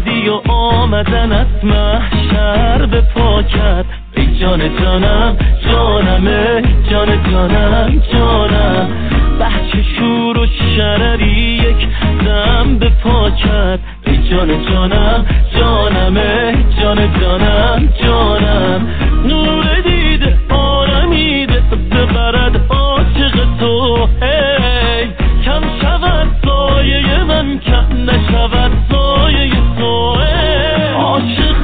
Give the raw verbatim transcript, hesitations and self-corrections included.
اومدی و آمدن از محشر به پاکت ای جان جانم جانمه جان جانم جانم بچه شور و شرری یک دم به پاکت ای جان جانم جانمه جان جانم جانم نور دیده آرمیده ببرد عاشق تو هی کم شود سایه من کم نشود سایه تو هی عاشق